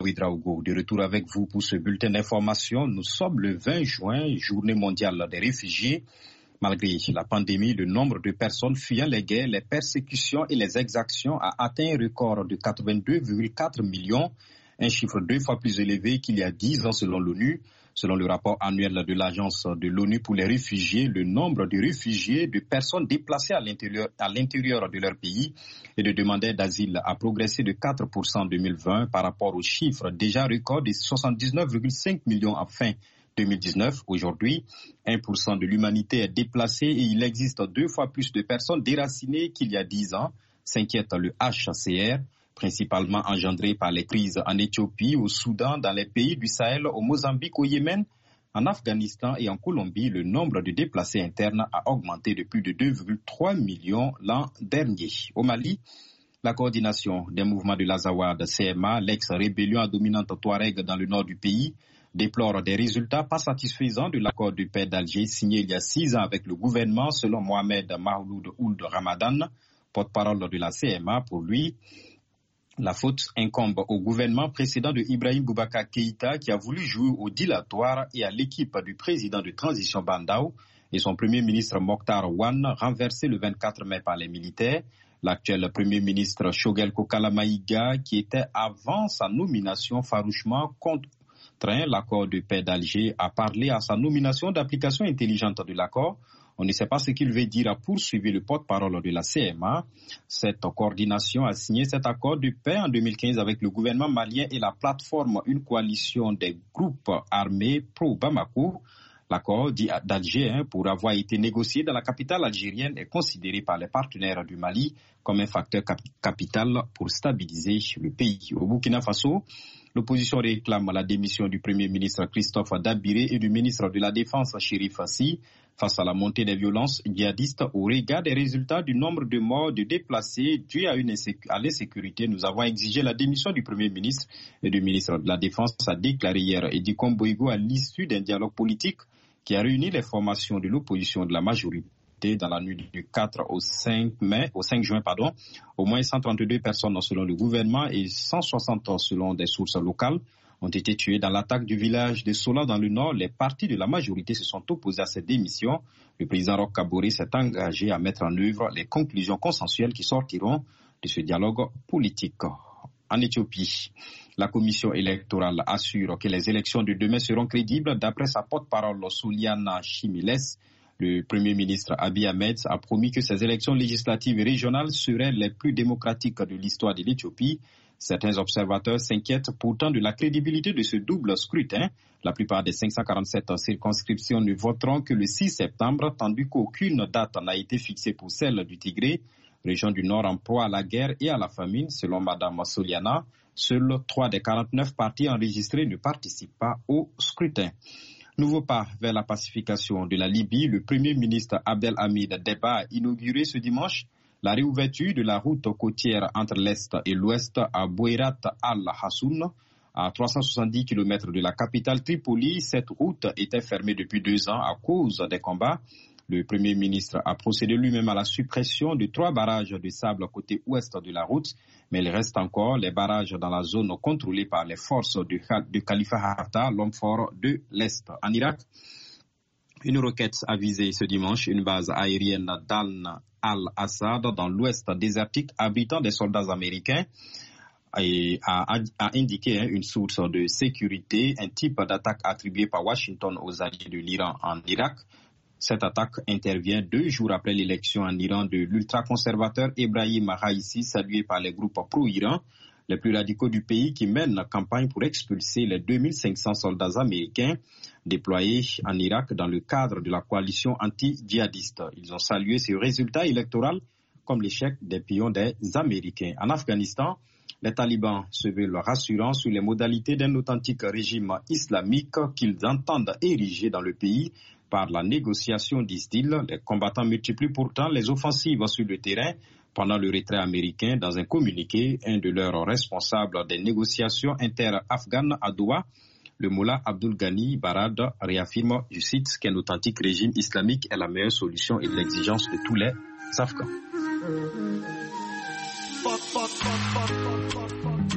Ouedraogo, de retour avec vous pour ce bulletin d'information. Nous sommes le 20 juin, journée mondiale des réfugiés. Malgré la pandémie, le nombre de personnes fuyant les guerres, les persécutions et les exactions a atteint un record de 82,4 millions, un chiffre 2 fois plus élevé qu'il y a 10 ans selon l'ONU. Selon le rapport annuel de l'Agence de l'ONU pour les réfugiés, le nombre de réfugiés, de personnes déplacées à l'intérieur de leur pays et de demandeurs d'asile a progressé de 4% en 2020 par rapport au chiffre déjà record de 79,5 millions en fin 2019. Aujourd'hui, 1% de l'humanité est déplacée et il existe 2 fois plus de personnes déracinées qu'il y a 10 ans, s'inquiète le HCR. Principalement engendré par les crises en Éthiopie, au Soudan, dans les pays du Sahel, au Mozambique, au Yémen, en Afghanistan et en Colombie, le nombre de déplacés internes a augmenté de plus de 2,3 millions l'an dernier. Au Mali, la coordination des mouvements de l'Azawad CMA, l'ex-rébellion à dominante Touareg dans le nord du pays, déplore des résultats pas satisfaisants de l'accord de paix d'Alger signé il y a 6 ans avec le gouvernement, selon Mohamed Mahloud Ould Ramadan, porte-parole de la CMA. Pour lui, la faute incombe au gouvernement précédent de Ibrahim Boubacar Keïta qui a voulu jouer au dilatoire et à l'équipe du président de transition Bandao et son premier ministre Mokhtar Ouane renversé le 24 mai par les militaires. L'actuel premier ministre Choguel Kokala Maïga, qui était avant sa nomination farouchement contraint l'accord de paix d'Alger, a parlé à sa nomination d'application intelligente de l'accord. On ne sait pas ce qu'il veut dire, a poursuivi le porte-parole de la CMA. Cette coordination a signé cet accord de paix en 2015 avec le gouvernement malien et la plateforme, une coalition des groupes armés pro-Bamako. L'accord dit d'Alger, pour avoir été négocié dans la capitale algérienne, est considéré par les partenaires du Mali comme un facteur capital pour stabiliser le pays. Au Burkina Faso, l'opposition réclame la démission du Premier ministre Christophe Dabiré et du ministre de la Défense Chérif Fassi face à la montée des violences djihadistes au regard des résultats du nombre de morts, de déplacés dus à l'insécurité. Nous avons exigé la démission du Premier ministre et du ministre de la Défense, a déclaré hier Edi Komboigo à l'issue d'un dialogue politique qui a réuni les formations de l'opposition de la majorité dans la nuit du 4 au 5 juin. Au moins 132 personnes selon le gouvernement et 160 selon des sources locales ont été tuées dans l'attaque du village de Sola dans le nord. Les partis de la majorité se sont opposés à cette démission. Le président Roch Kaboré s'est engagé à mettre en œuvre les conclusions consensuelles qui sortiront de ce dialogue politique. En Éthiopie, la commission électorale assure que les élections de demain seront crédibles. D'après sa porte-parole Souliana Chimiles, le Premier ministre Abiy Ahmed a promis que ces élections législatives et régionales seraient les plus démocratiques de l'histoire de l'Éthiopie. Certains observateurs s'inquiètent pourtant de la crédibilité de ce double scrutin. La plupart des 547 circonscriptions ne voteront que le 6 septembre, tandis qu'aucune date n'a été fixée pour celle du Tigré, région du Nord en proie à la guerre et à la famine, selon Mme Soliana. Seuls 3 des 49 partis enregistrés ne participent pas au scrutin. Nouveau pas vers la pacification de la Libye, le Premier ministre Abdelhamid Deba a inauguré ce dimanche la réouverture de la route côtière entre l'Est et l'Ouest à Boueirat al-Hassoun, à 370 km de la capitale Tripoli. Cette route était fermée depuis 2 ans à cause des combats. Le Premier ministre a procédé lui-même à la suppression de 3 barrages de sable côté ouest de la route, mais il reste encore les barrages dans la zone contrôlée par les forces de Khalifa Haftar, l'homme fort de l'Est. En Irak, une roquette a visé ce dimanche une base aérienne d'Al al-Assad dans l'ouest désertique abritant des soldats américains et a indiqué une source de sécurité, un type d'attaque attribué par Washington aux alliés de l'Iran en Irak. Cette attaque intervient 2 jours après l'élection en Iran de l'ultra-conservateur Ebrahim Raïssi, salué par les groupes pro-Iran, les plus radicaux du pays qui mènent campagne pour expulser les 2500 soldats américains déployés en Irak dans le cadre de la coalition anti-djihadiste. Ils ont salué ce résultat électoral comme l'échec des pions des Américains. En Afghanistan, les talibans se veulent rassurants sur les modalités d'un authentique régime islamique qu'ils entendent ériger dans le pays par la négociation, disent-ils. Les combattants multiplient pourtant les offensives sur le terrain. Pendant le retrait américain, dans un communiqué, un de leurs responsables des négociations inter-afghanes à Doha, le Mullah Abdul Ghani Barad, réaffirme, je cite, qu'un authentique régime islamique est la meilleure solution et l'exigence de tous les Afghans.